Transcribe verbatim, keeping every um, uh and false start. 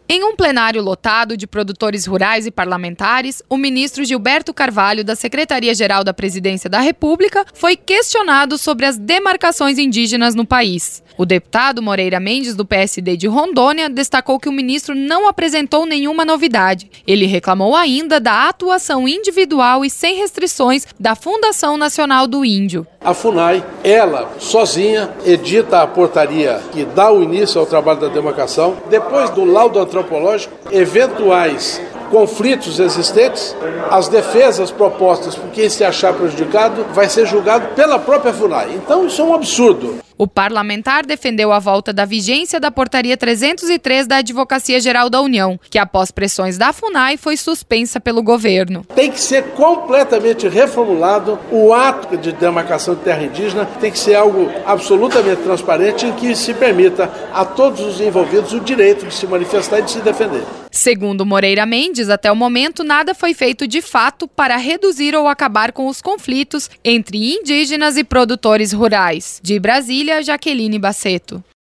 Em um plenário lotado de produtores rurais e parlamentares, o ministro Gilberto Carvalho, da Secretaria-Geral da Presidência da República, foi questionado sobre as demarcações indígenas no país. O deputado Moreira Mendes, do P S D de Rondônia, destacou que o ministro não apresentou nenhuma novidade. Ele reclamou ainda da atuação individual e sem restrições da Fundação Nacional do Índio. A FUNAI, ela, sozinha, edita a portaria que dá o início ao trabalho da demarcação. Depois do laudo antropológico, eventuais conflitos existentes, as defesas propostas por quem se achar prejudicado vai ser julgado pela própria FUNAI. Então isso é um absurdo. O parlamentar defendeu a volta da vigência da Portaria trezentos e três da Advocacia Geral da União, que após pressões da FUNAI foi suspensa pelo governo. Tem que ser completamente reformulado o ato de demarcação de terra indígena, tem que ser algo absolutamente transparente em que se permita a todos os envolvidos o direito de se manifestar e de se defender. Segundo Moreira Mendes, até o momento nada foi feito de fato para reduzir ou acabar com os conflitos entre indígenas e produtores rurais. De Brasília, Jaqueline Baceto.